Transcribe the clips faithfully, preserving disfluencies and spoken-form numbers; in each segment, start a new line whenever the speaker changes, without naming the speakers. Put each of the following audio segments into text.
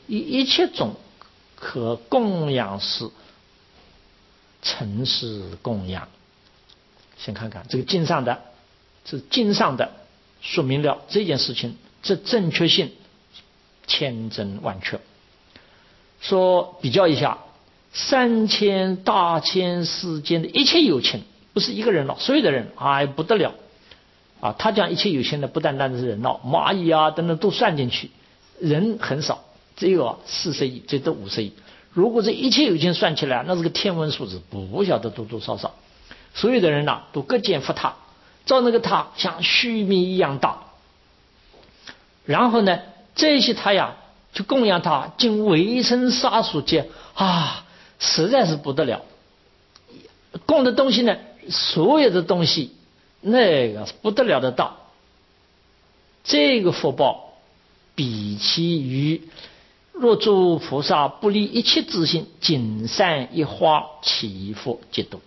以一切种可供养时，诚实供养。先看看这个经上的，是经上的说明了这件事情，这正确性千真万确。说比较一下，三千大千世间的一切有情，不是一个人了，所有的人哎不得了啊！他讲一切有情的，不单单是人了，蚂蚁啊等等都算进去，人很少，只有四十亿，最多五十亿。如果这一切有情算起来，那是个天文数字，不晓得多多少少。所有的人呐、啊，都各建佛塔，造那个塔像须弥一样大。然后呢，这些塔呀，就供养他，经维生沙数界啊，实在是不得了。供的东西呢，所有的东西，那个不得了的大。这个福报，比其于若诸菩萨不离一切自性，仅善一花，其福极多。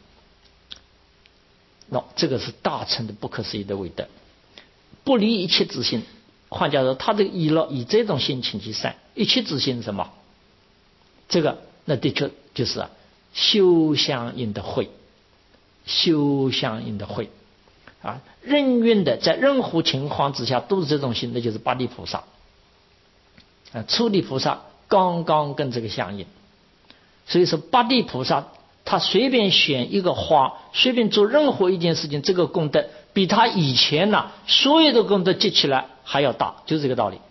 那这个是大乘的不可思议的伟德，不离一切自性。换句话说，他这个以了以这种心情去善，一切自性是什么？这个那的确就是啊，修相应的慧，修相应的慧啊，任运的在任何情况之下都是这种心，那就是八地菩萨啊，初地菩萨刚刚跟这个相应。所以说八地菩萨他随便选一个花，随便做任何一件事情，这个功德比他以前呢、啊、所有的功德积起来还要大，就是这个道理。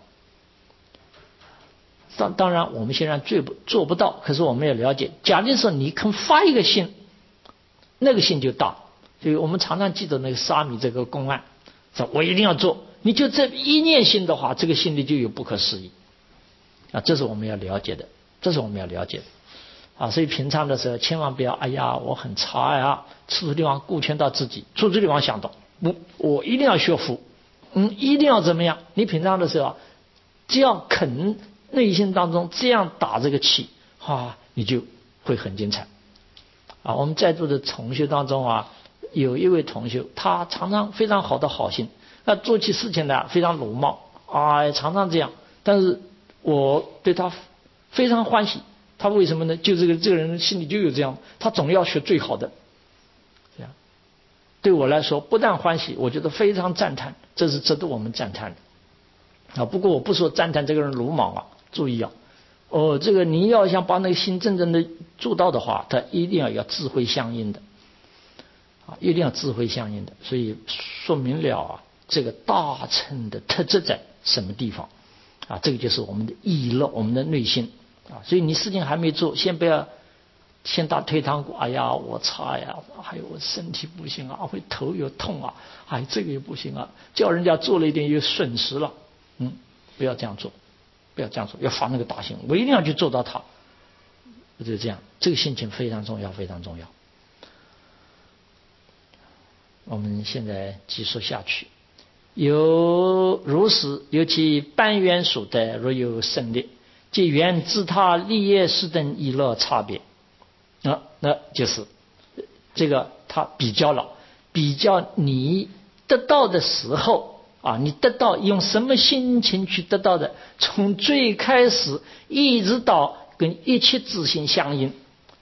当当然我们现在做不做不到，可是我们也了解，假定说你肯发一个心，那个心就大。所以我们常常记得那个沙弥这个公案，说我一定要做，你就这一念心的话，这个心里就有不可思议啊，这是我们要了解的，这是我们要了解的。啊，所以平常的时候千万不要，哎呀，我很差呀，处处地方顾全到自己，处处地方想到我，我一定要学佛，嗯，一定要怎么样？你平常的时候啊，只要肯内心当中这样打这个气，啊，你就会很精彩。啊，我们在座的同学当中啊，有一位同学，他常常非常好的好心，那做起事情来非常鲁莽，啊，常常这样，但是我对他非常欢喜。他为什么呢？就这个这个人心里就有这样，他总要学最好的，这样对我来说不但欢喜，我觉得非常赞叹，这是值得我们赞叹的啊。不过我不说赞叹这个人鲁莽啊，注意啊，哦，这个你要想把那个心真正的做到的话，他一定要有智慧相应的啊，一定要智慧相应的，所以说明了啊，这个大乘的特质在什么地方啊？这个就是我们的意乐，我们的内心。啊，所以你事情还没做，先不要先打退堂鼓。哎呀，我差呀，还有我身体不行啊，会头又痛啊，哎，这个也不行啊，叫人家做了一点又损失了。嗯，不要这样做，不要这样做，要发那个大心，我一定要去做到它。就这样，这个心情非常重要，非常重要。我们现在继续下去。有如是，有其半缘所得，若有胜劣。即缘自他利业事等意乐差别，啊，那就是这个他比较了，比较你得到的时候啊，你得到用什么心情去得到的，从最开始一直到跟一切自性相应，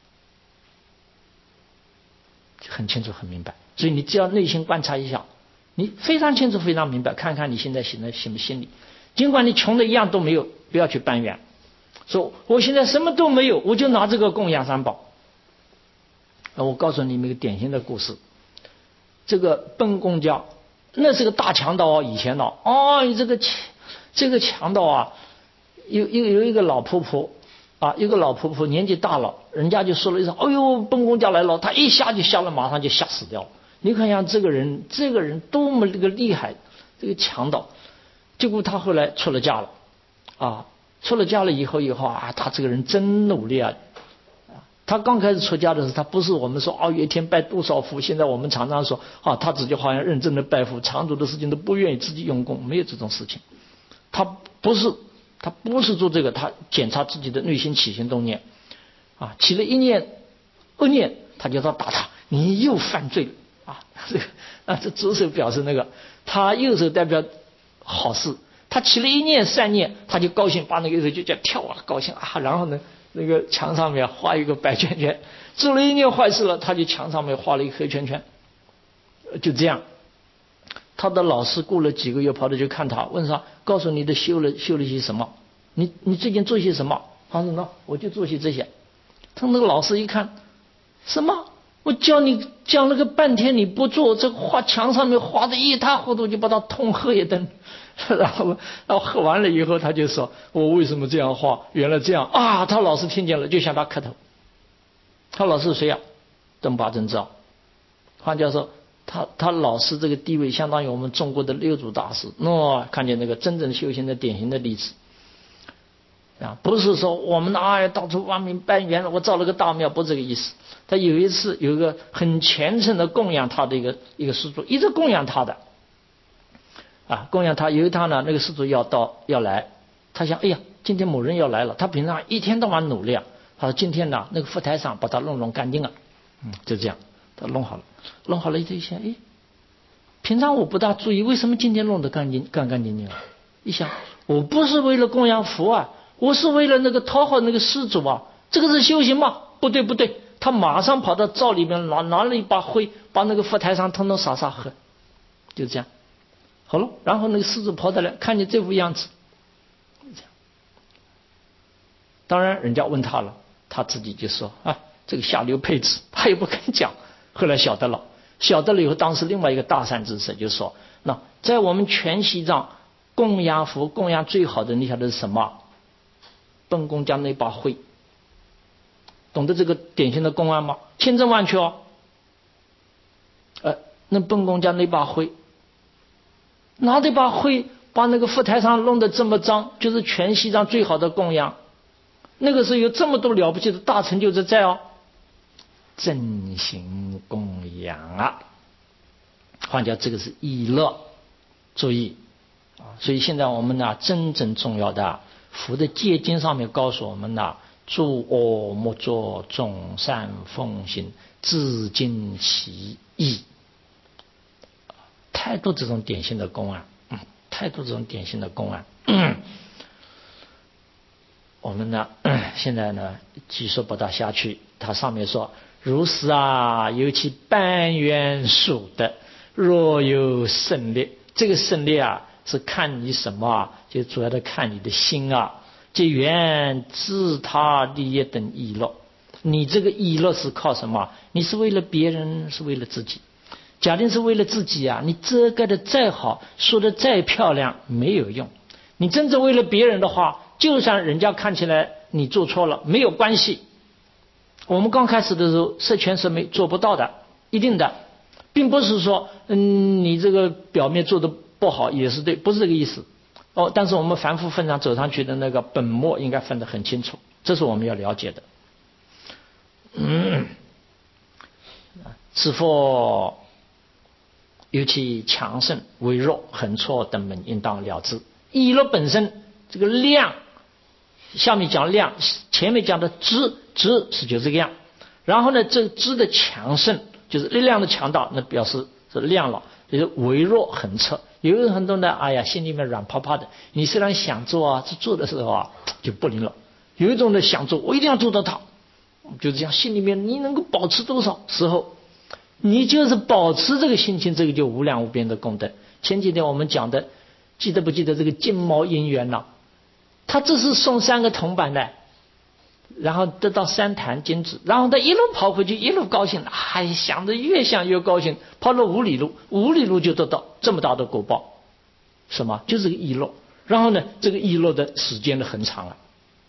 很清楚很明白。所以你只要内心观察一下，你非常清楚非常明白，看看你现在现在什么心理。尽管你穷的一样都没有，不要去攀缘。说我现在什么都没有，我就拿这个供养三宝。我告诉你们一个典型的故事，这个本公家那是个大强盗啊，以前的哦，这个这个强盗啊，有有有一个老婆婆啊，一个老婆婆年纪大了，人家就说了一声，哎呦，本公家来了，他一下就吓了，马上就吓死掉了。你看像这个人，这个人多么这个厉害，这个强盗，结果他后来出了家了啊。出了家了以后以后啊，他这个人真努力啊！他刚开始出家的时候，他不是我们说哦，一天拜多少佛。现在我们常常说啊，他自己好像认真的拜佛，长途的事情都不愿意自己用功，没有这种事情。他不是，他不是做这个，他检查自己的内心起心动念啊，起了一念恶念，他就要打他，你又犯罪了啊！这个啊，这左手表示那个，他右手代表好事。 他起了一念善念，他就高兴，把那个人就叫跳啊，高兴啊，然后呢，那个墙上面画一个白圈圈。做了一件坏事了，他就墙上面画了一个黑圈圈。就这样，他的老师过了几个月跑到去看他，问他，告诉你的修了修了些什么？你你最近做些什么？他说：那我就做些这些。他那个老师一看，什么？我教你讲了个半天你不做，这画墙上面画的一塌糊涂，就把他痛喝一顿。然后然后喝完了以后，他就说：我为什么这样画？原来这样啊！他老师听见了，就向他磕头。他老师谁呀、啊？登巴真照。换句话说，他他老师这个地位相当于我们中国的六祖大师。那、哦、看见那个真正修行的典型的例子啊，不是说我们啊到处挖名搬圆，我造了个大庙，不是这个意思。他有一次有一个很虔诚的供养他的一个一个施主，一直供养他的啊，供养他。有一趟呢，那个施主要到要来，他想，哎呀，今天某人要来了，他平常一天到晚努力啊。他说今天呢，那个佛台上把它弄弄干净了，嗯，就这样，他弄好了，弄好了一想，哎，平常我不大注意，为什么今天弄得干净干干净净了？一想，我不是为了供养佛啊，我是为了那个讨好那个施主啊，这个是修行吗？不对不对，他马上跑到灶里面拿拿了一把灰，把那个佛台上统统洒洒喝，就这样，好了，然后那个施主跑过来，看见这副样子，这样，当然人家问他了。他自己就说啊，这个下流配置，他也不肯讲。后来晓得了，晓得了以后，当时另外一个大善知识就说，那在我们全西藏供养佛供养最好的，你晓得是什么？本宫家那把灰，懂得这个典型的公案吗？千真万确哦。呃，那本宫家那把灰，拿这把灰把那个佛台上弄得这么脏，就是全西藏最好的供养。那个时候有这么多了不起的大成就在哦，真心供养啊，换叫这个是意乐，注意啊！所以现在我们呢，真正重要的佛的戒经上面告诉我们呢，诸恶莫作，众善奉行，自尽其意。太多这种典型的公案，嗯，太多这种典型的公案。嗯我们呢，现在呢，继续把它下去。它上面说：如是啊，有其半缘属的，若有胜劣，这个胜劣啊，是看你什么啊？就主要的看你的心啊。即缘自他利益等意乐，你这个意乐是靠什么？你是为了别人，是为了自己。假定是为了自己啊，你遮盖的再好，说的再漂亮，没有用。你真正为了别人的话，就算人家看起来你做错了，没有关系。我们刚开始的时候，摄权摄美做不到的，一定的，并不是说，嗯，你这个表面做的不好也是对，不是这个意思。哦，但是我们凡夫分上走上去的那个本末应该分得很清楚，这是我们要了解的。嗯，此佛尤其强盛、微弱、横错等门，应当了之。意乐本身这个量。下面讲量，前面讲的知知是就这个样，然后呢，这知的强盛就是力量的强大，那表示是量了，就是微弱横彻。有人很多呢，哎呀，心里面软趴趴的。你虽然想做啊，这做的时候啊就不灵了。有一种呢想做，我一定要做到它，就这样，心里面你能够保持多少时候，你就是保持这个心情，这个就无量无边的功德。前几天我们讲的，记得不记得这个金毛姻缘呢？他这是送三个铜板的，然后得到三坛金子，然后他一路跑回去，一路高兴，哎，想着越想越高兴，跑了五里路，五里路就得到这么大的果报，什么？就是个意乐。然后呢，这个意乐的时间呢很长了。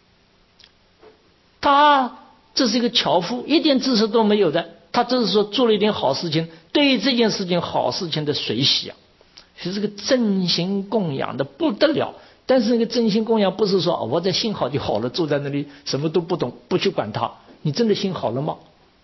他这是一个樵夫，一点知识都没有的，他只是说做了一点好事情，对这件事情好事情的随喜啊，是这个真心供养的不得了。但是那个真心供养不是说、哦、我在心好就好了，坐在那里什么都不懂，不去管它。你真的心好了吗？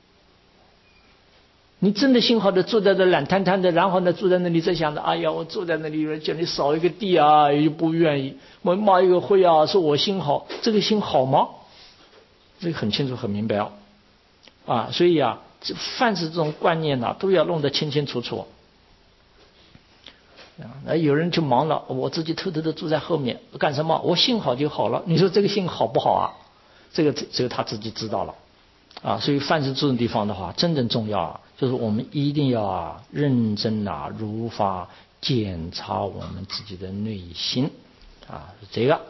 你真的心好的坐在这懒摊摊的，然后呢坐在那里在想着，哎呀，我坐在那里有人叫你扫一个地啊，又不愿意，我骂一个会啊，说我心好，这个心好吗？这个很清楚很明白哦，啊，所以啊，凡是这种观念啊，都要弄得清清楚楚。 那有人就忙了，我自己偷偷的住在后面干什么？我信好就好了。你说这个信好不好啊？这个只有他自己知道了啊。所以凡是这种地方的话，真正重要啊，就是我们一定要啊认真啊如法检查我们自己的内心啊，这个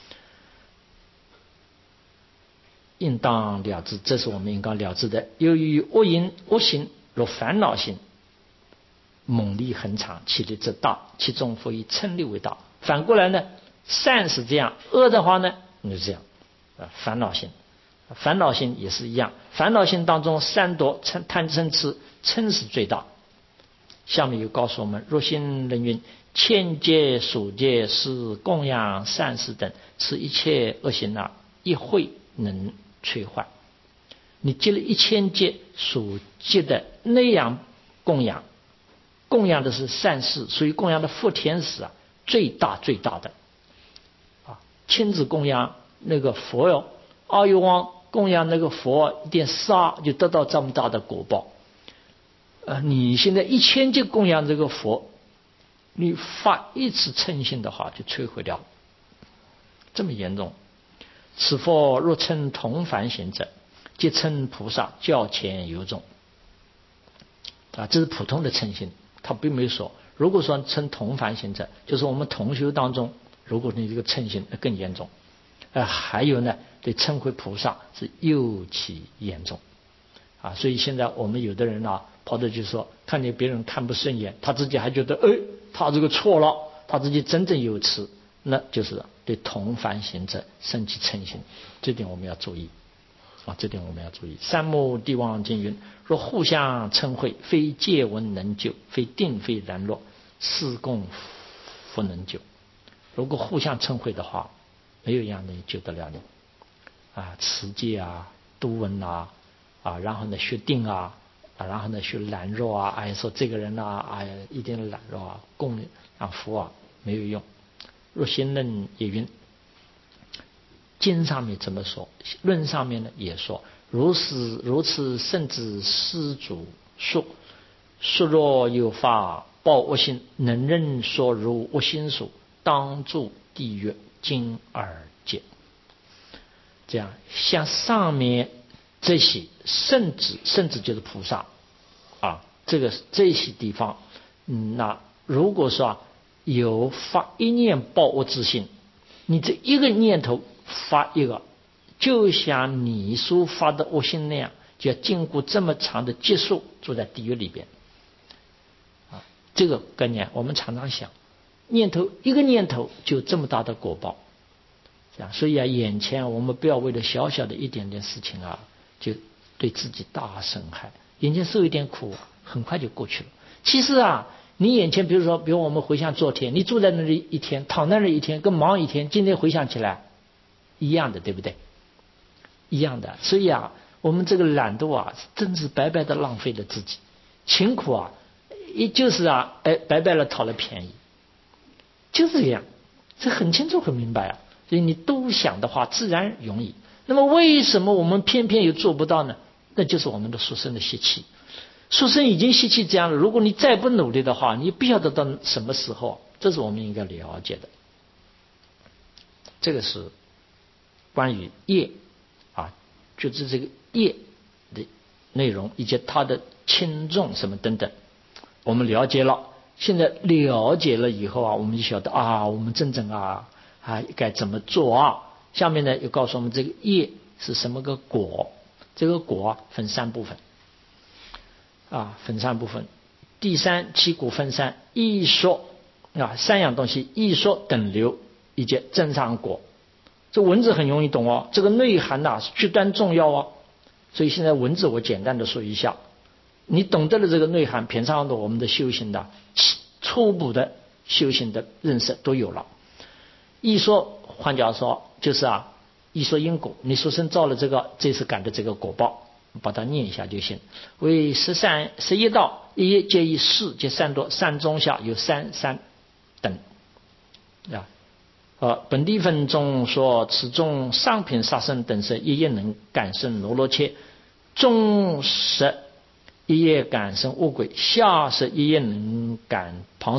应当了知，这是我们应该了知的。由于恶因恶行若烦恼心，猛力恒长，其力则大，其中复以嗔力为大。反过来呢，善是这样，恶的话呢，你就这样啊，烦恼心，烦恼心也是一样。烦恼心当中，三夺、嗔、贪嗔痴，嗔是最大。下面又告诉我们：若心人云，千劫数劫是供养善事等，此一切恶行啊，一会能摧坏。你积了一千劫数劫的那样供养。供养的是善事，所以供养的福天使啊，最大最大的啊，亲自供养那个佛哟，阿育王供养那个佛，一点杀就得到这么大的果报。呃，你现在一千劫供养这个佛，你发一次嗔心的话，就摧毁掉了，这么严重。此佛若称同凡行者，即称菩萨较前尤重啊，这是普通的嗔心。他并没有说，如果说称同凡行者，就是我们同修当中，如果你这个嗔心更严重，呃，还有呢，对称回菩萨是尤其严重啊。所以现在我们有的人啊，跑到就说，看见别人看不顺眼，他自己还觉得，哎，他这个错了，他自己真正有耻，那就是对同凡行者生起嗔心，这点我们要注意。啊，这点我们要注意。三摩地王经云：若互相称会，非戒闻能救，非定非然若，是共不能救。如果互相称会的话，没有一样能救得了你啊！持戒啊，读闻啊，啊，然后呢学定啊，啊，然后呢学懒弱啊，哎，说这个人啊，哎，一定懒弱啊，供养佛啊，没有用。若心论也云。经上面怎么说？论上面呢也说，如是如此甚至施主说，说若有法报恶心，能任说如恶心数，当住地狱经二界。这样，像上面这些圣旨，圣旨就是菩萨啊，这个这些地方，嗯，那如果说、啊、有发一念报恶之心，你这一个念头。发一个，就像你所发的恶心那样，就要经过这么长的劫数，住在地狱里边啊。这个概念我们常常想，念头一个念头就这么大的果报，这样。所以啊，眼前我们不要为了小小的一点点事情啊，就对自己大损害。眼前受一点苦，很快就过去了。其实啊，你眼前比如说，比如我们回想昨天，你住在那里一天，躺在那里一天，跟忙一天，今天回想起来。一样的，对不对？一样的，所以啊，我们这个懒惰啊，真是白白的浪费了自己，勤苦啊，也就是啊，哎，白白的讨了便宜，就是这样，这很清楚很明白啊。所以你都想的话，自然容易。那么为什么我们偏偏又做不到呢？那就是我们的书生的习气，书生已经习气这样了，如果你再不努力的话，你不晓得到什么时候，这是我们应该了解的。这个是。关于业啊，就是这个业的内容以及它的轻重什么等等，我们了解了。现在了解了以后啊，我们就晓得啊，我们真正啊啊该怎么做啊。下面呢又告诉我们这个业是什么个果，这个果、啊、分三部分啊，分三部分。第三七果分三，一说啊三样东西，一说等流以及正常果。这文字很容易懂哦，这个内涵呐、啊、是极端重要哦。所以现在文字我简单的说一下，你懂得了这个内涵，平常的我们的修行的初步的修行的认识都有了。一说换句话说就是啊，一说因果，你说生造了这个，这次感的这个果报，把它念一下就行。为十三十一道，一皆以四皆三多，三中下有三三等啊。呃，本地分中说，此中上品杀生等色，一夜能感生罗罗切；中色一夜感生恶鬼，下色一夜能感旁生，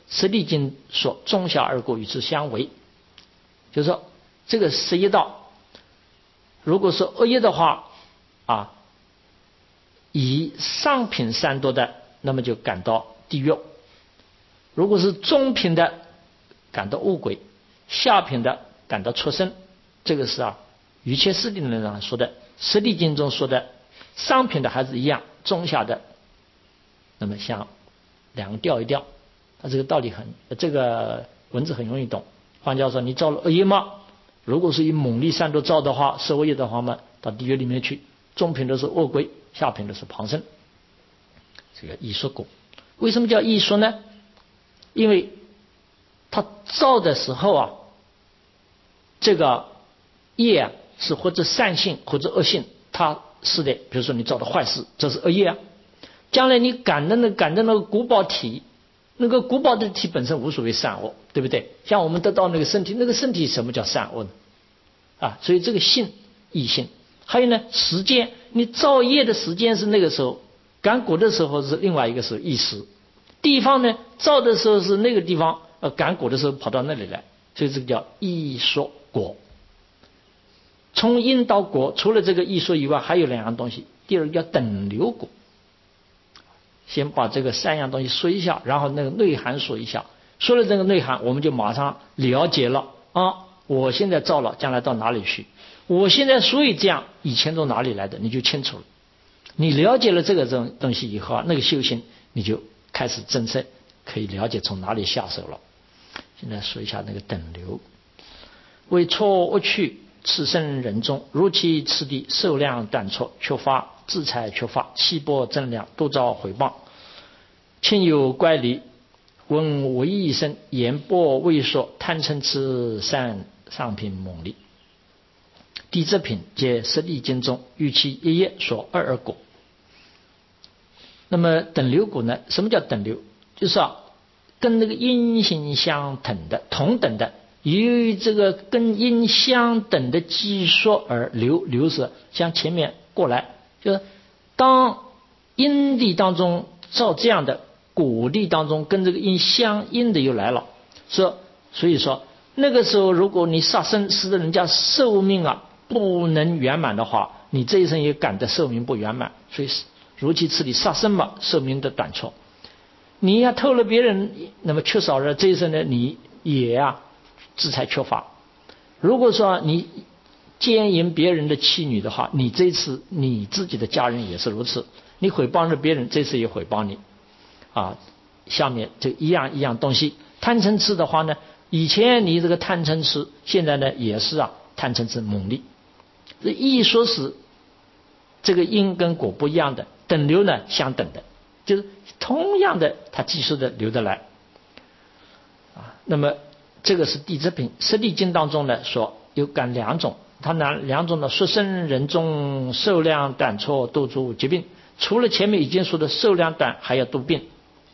实地经说中下二果与之相违，就是说这个十一道，如果是恶业的话啊，以上品三多的，那么就感到地狱；如果是中品的，感到恶鬼；下品的感到畜生。这个是啊，瑜伽师地论上说的，实地经中说的。上品的还是一样，中下的，那么像两个调一调，它这个道理很，这个文字很容易懂。换句话说，你造了恶业吗？如果是以猛力三多造的话，是恶业的话嘛，到地狱里面去。中品的是恶鬼，下品的是旁生。这个异说果，为什么叫异说呢？因为他造的时候啊，这个业啊是或者善性或者恶性，它是的。比如说你造的坏事，这是恶业啊。将来你感的那感的那个果报体，那个果报的体本身无所谓善恶，对不对？像我们得到那个身体，那个身体什么叫善恶呢？啊，所以这个性异性。还有呢，时间，你造业的时间是那个时候，感果的时候是另外一个时候，一时。地方呢，造的时候是那个地方，呃，感果的时候跑到那里来，所以这个叫异说果。从因到果，除了这个异说以外，还有两样东西。第二个叫等流果。先把这个三样东西说一下，然后那个内涵说一下。说了这个内涵，我们就马上了解了啊！我现在造了，将来到哪里去？我现在所以这样，以前从哪里来的，你就清楚了。你了解了这个东东西以后啊，那个修行你就开始真正可以了解从哪里下手了。现在说一下那个等流，为错恶趣，次生人中，如其次第，受量断错，缺乏自裁，缺乏气波增量，都遭毁谤。亲友乖离，闻唯一生，言波未说，贪嗔痴三上品猛力。第这品皆实地经中欲其一业所二二果。那么等流果呢？什么叫等流？就是啊，跟那个因心相等的，同等的，由于这个跟因相等的基说而流，流是像前面过来，就是当因地当中照这样的，果地当中跟这个因相应的又来了，说所以说那个时候如果你杀生使得人家寿命啊不能圆满的话，你这一生也感得寿命不圆满，所以如其次第杀生嘛，寿命的短促。你要偷了别人，那么缺少了这一生呢，你也啊自裁缺乏。如果说你奸淫别人的妻女的话，你这次你自己的家人也是如此，你毁谤了别人，这次也毁谤你啊。下面这一样一样东西，贪嗔痴的话呢，以前你这个贪嗔痴，现在呢也是啊贪嗔痴猛力。这一说是这个因跟果不一样的，等流呢相等的，就是同样的它技术的流得来啊。那么这个是地支品，实地经当中呢说有感两种，它哪两种呢？说生人中受量短错度诸疾病，除了前面已经说的受量短，还要度病。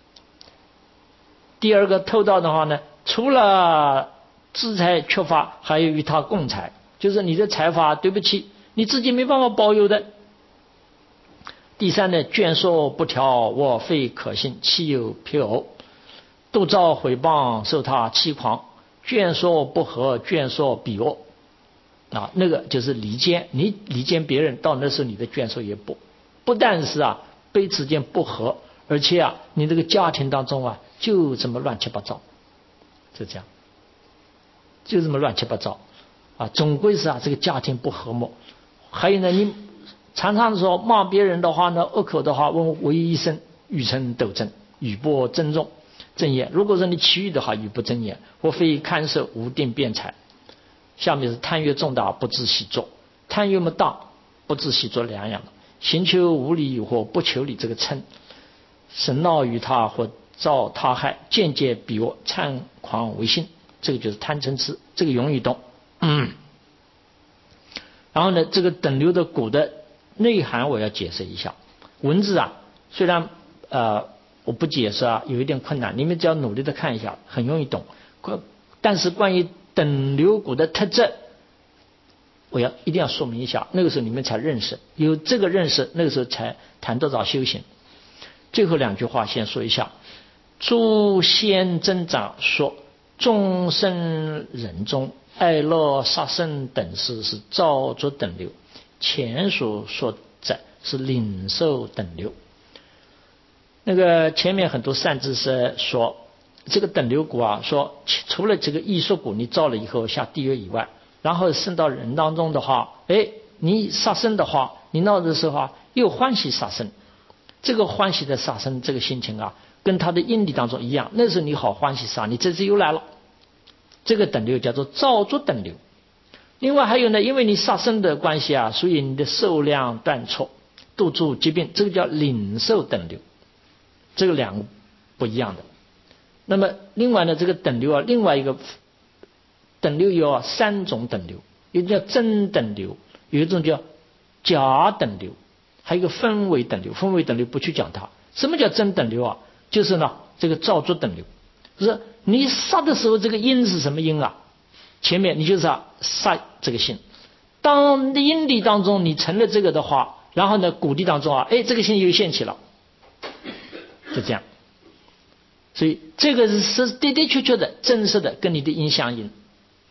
第二个偷盗的话呢，除了资财缺乏，还有与他共财，就是你的财法对不起你自己没办法保有的。第三呢，眷说不调，我非可信，岂有譬偶，度遭毁谤，受他欺狂，眷说不合，眷说比恶啊，那个就是离间，你离间别人，到那时候你的眷说也不不但是啊彼此间不和，而且啊你这个家庭当中啊就这么乱七八糟，就这样，就这么乱七八糟啊，总归是啊这个家庭不和睦。还有呢，你常常说骂别人的话呢，恶口的话，问唯一一生，欲称斗争，语不珍重正言。如果说你其余的话语不正言，或非看守无定辩才。下面是贪欲重大，不知习作。贪欲么大，不知习作两样的。行求无理或不求理，这个嗔，神闹于他或造他害，间接比我猖狂为心，这个就是贪嗔痴，这个容易懂。嗯。然后呢，这个等流的果的内涵我要解释一下。文字啊，虽然呃我不解释啊，有一点困难，你们只要努力的看一下，很容易懂。但是关于等流果的特质，我要一定要说明一下，那个时候你们才认识，有这个认识，那个时候才谈得到修行。最后两句话先说一下， 诸仙增长说，众生人中爱乐杀生等事是造作等流，前所说者是领受等流。那个前面很多善知识说，这个等流果啊，说除了这个异说果你造了以后下地狱以外，然后升到人当中的话，哎，你杀生的话，你闹的时候啊，又欢喜杀生，这个欢喜的杀生这个心情啊，跟他的因力当中一样，那时候你好欢喜杀，你这次又来了，这个等流叫做造作等流。另外还有呢，因为你杀生的关系啊，所以你的寿量断错，度诸疾病，这个叫领受等流，这个两个不一样的。那么另外呢，这个等流啊，另外一个等流有啊三种等流，一个叫真等流，有一种叫假等流，还有一个分为等流。分为等流不去讲它。什么叫真等流啊？就是呢这个造作等流，就是你杀的时候这个因是什么因啊？前面你就是啊杀这个心，当因力当中你成了这个的话，然后呢果地当中啊，哎这个心又现起了，就这样。所以这个是的的确确的真实的跟你的因相应。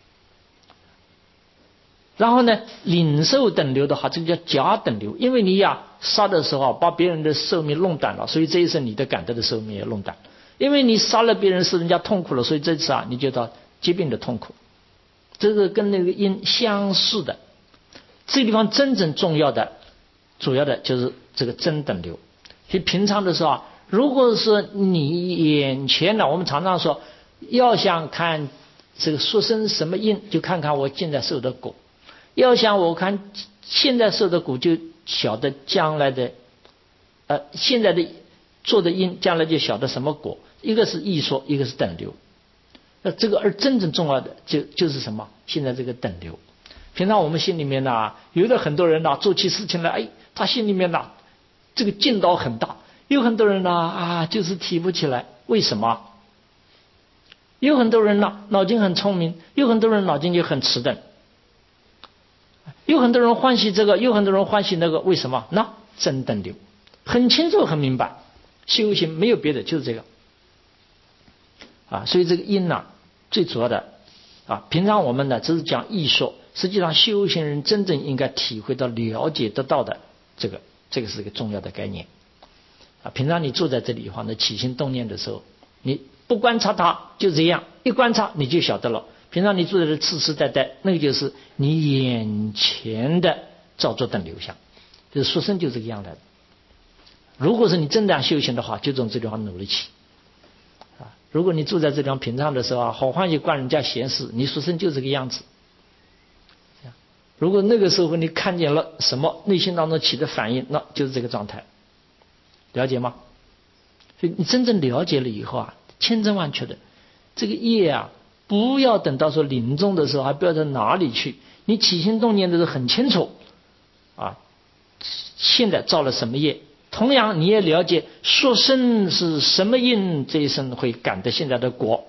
然后呢领受等流的话，这个叫假等流，因为你呀杀的时候把别人的寿命弄短了，所以这一生你的感得的寿命也弄短。因为你杀了别人使人家痛苦了，所以这次啊你觉得疾病的痛苦，这个跟那个因相似的。这个地方真正重要的主要的就是这个真等流。所以平常的时候啊，如果是你眼前呢，我们常常说要想看这个xuất生什么因，就看看我现在受的果，要想我看现在受的果，就晓得将来的呃现在的做的因，将来就晓得什么果。一个是异说，一个是等流。那这个而真正重要的就就是什么？现在这个等流。平常我们心里面呢，有的很多人呢做起事情来，哎，他心里面呢这个劲道很大；有很多人呢啊就是提不起来，为什么？有很多人呢脑筋很聪明，有很多人脑筋就很迟钝。有很多人欢喜这个，有很多人欢喜那个，为什么？那真等流，很清楚很明白。修行没有别的，就是这个啊。所以这个因呢、啊，最主要的啊，平常我们呢只是讲艺术，实际上修行人真正应该体会到、了解得到的这个，这个是一个重要的概念啊。平常你坐在这里的话，那起心动念的时候，你不观察它就这样，一观察你就晓得了。平常你坐在这痴痴呆呆，那个就是你眼前的造作等流相，就是xuất生就这个样来的。如果是你真的修行的话，就从这地方努力起啊。如果你住在这地方平常的时候啊，好欢喜惯人家闲事，你xuất生就这个样子。如果那个时候你看见了什么，内心当中起的反应，那就是这个状态，了解吗？所以你真正了解了以后啊，千真万确的这个业啊，不要等到说临终的时候还不知道到哪里去，你起心动念的时候很清楚啊，现在造了什么业。同样你也了解xuất生是什么因，这一生会感得现在的果。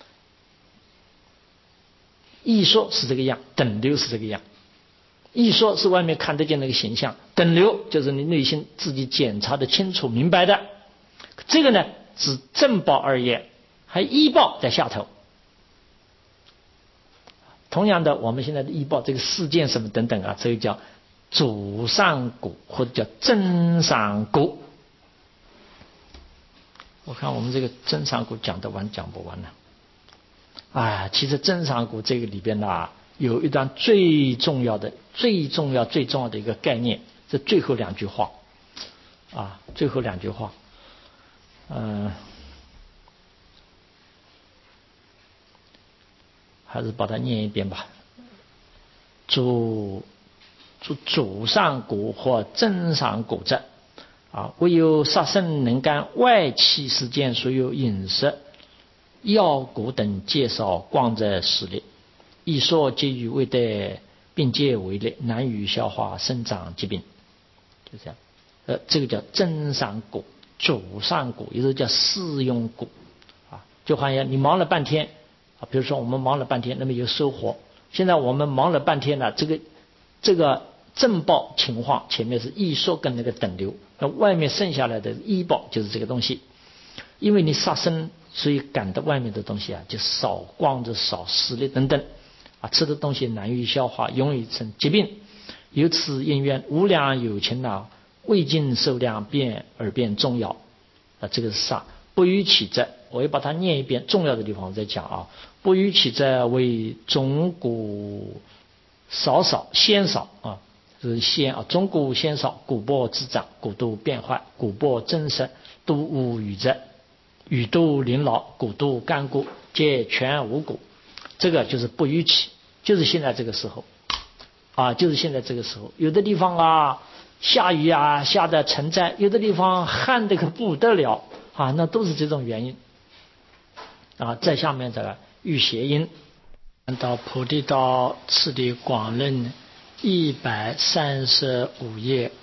异说是这个样，等流是这个样。异说是外面看得见那个形象，等流就是你内心自己检查的清楚明白的。这个呢只正报而言，还依报在下头。同样的，我们现在的依报这个事件什么等等啊，这个叫主上果或者叫真上果。我看我们这个真上果讲得完讲不完呢？啊，其实真上果这个里边呢、啊，有一段最重要的、最重要、最重要的一个概念，这最后两句话啊，最后两句话，嗯、呃，还是把它念一遍吧。主主主上果或真上果者啊，唯有杀生能干外气世间所有饮食、药果等介绍光者实力，一说皆与未得，并皆为类，难于消化生长疾病。就这样，呃，这个叫真上果、主上果，也就是叫适用果啊。就好像你忙了半天啊，比如说我们忙了半天，那么有收获。现在我们忙了半天了，这个这个正报情况前面是异说跟那个等流，那外面剩下来的依报就是这个东西。 因为你杀生，所以感到外面的东西啊，就少光着、少湿力等等啊，吃的东西难于消化，容易生疾病。由此因缘，无量有情啊，未尽受量变而变重要啊，这个是杀。不逾其者，我要把它念一遍，重要的地方我再讲啊。不逾其者为种谷少少先少啊，这是先啊，种谷先少，谷薄滋长，谷度变坏，谷薄增生，度无语者，语度临老，谷度干枯，皆全无谷。这个就是不逾其，就是现在这个时候啊，就是现在这个时候，有的地方啊下雨啊下的成灾，有的地方旱得可不得了啊，那都是这种原因啊。在下面这个遇邪因，到菩提道次第广论一百三十五页，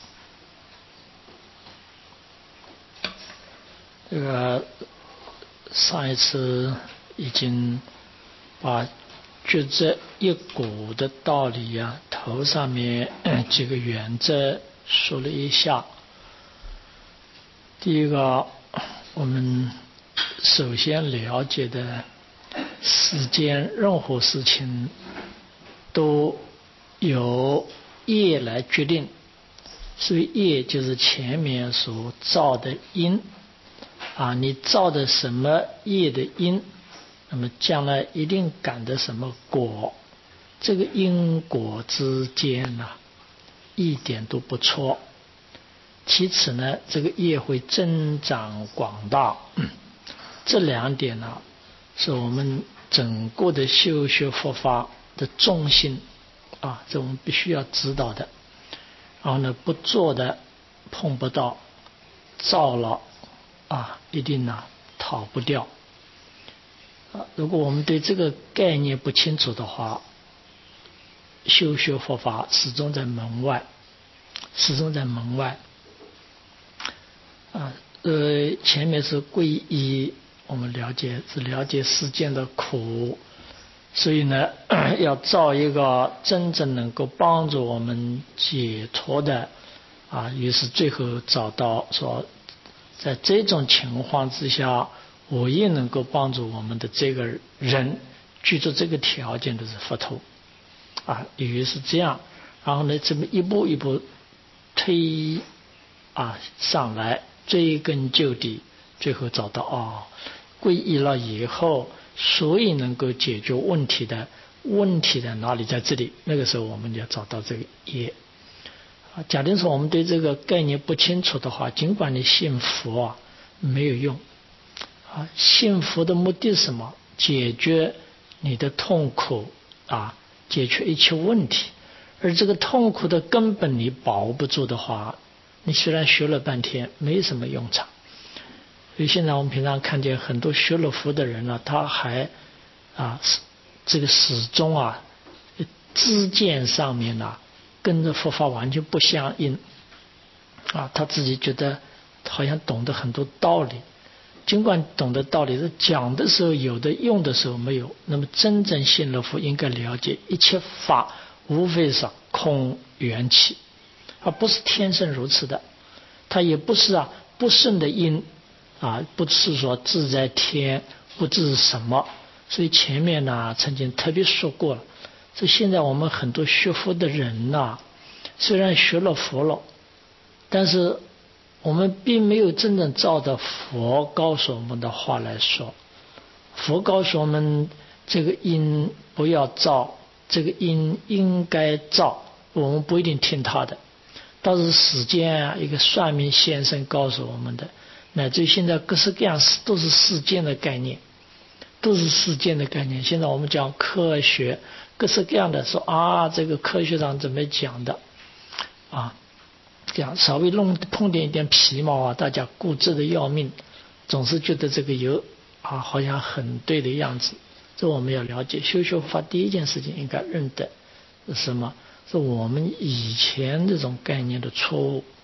这个上一次已经把觉这一股的道理啊，头上面几个原则说了一下。第一个，我们首先了解的世间任何事情都由业来决定，所以业就是前面所造的因啊，你造的什么业的因，那么将来一定感的什么果，这个因果之间呢、啊，一点都不错。其次呢，这个业会增长广大，这两点呢，是我们整个的修学佛法的重心啊，这我们必须要知道的。然后呢，不做的碰不到，造了啊，一定呢逃不掉。啊，如果我们对这个概念不清楚的话，修学佛法始终在门外，始终在门外。啊，呃，前面是皈依，我们了解是了解世间的苦，所以呢，要造一个真正能够帮助我们解脱的啊，于是最后找到说，在这种情况之下，我也能够帮助我们的这个人，具足这个条件的是佛陀啊，于是这样，然后呢，这么一步一步推啊上来。追根究底，最后找到哦，皈依了以后，所以能够解决问题的问题在哪里？在这里，那个时候我们要找到这个业啊。假定说我们对这个概念不清楚的话，尽管你信佛啊，没有用啊。信佛的目的是什么？解决你的痛苦啊，解决一切问题。而这个痛苦的根本你保不住的话，你虽然学了半天，没什么用场。所以现在我们平常看见很多学了佛的人呢、啊，他还啊，这个始终啊，知见上面呢、啊，跟着佛法完全不相应啊。他自己觉得好像懂得很多道理，尽管懂得道理是讲的时候有的，用的时候没有。那么真正信了佛，应该了解一切法无非是空缘起。而不是天生如此的，它也不是啊不顺的因啊，不是说自在天不知什么。所以前面呢曾经特别说过了，所以现在我们很多学佛的人呐，虽然学了佛了，但是我们并没有真正照着佛告诉我们的话来说。佛告诉我们这个因不要造，这个因应该造，我们不一定听他的。倒是世间啊，一个算命先生告诉我们的，乃至于现在各式各样都是世间的概念，都是世间的概念。现在我们讲科学，各式各样的说啊，这个科学上怎么讲的啊，这样稍微弄碰点一点皮毛啊，大家固执的要命，总是觉得这个有啊，好像很对的样子。这我们要了解，修修法第一件事情应该认得是什么？是我们以前这种概念的错误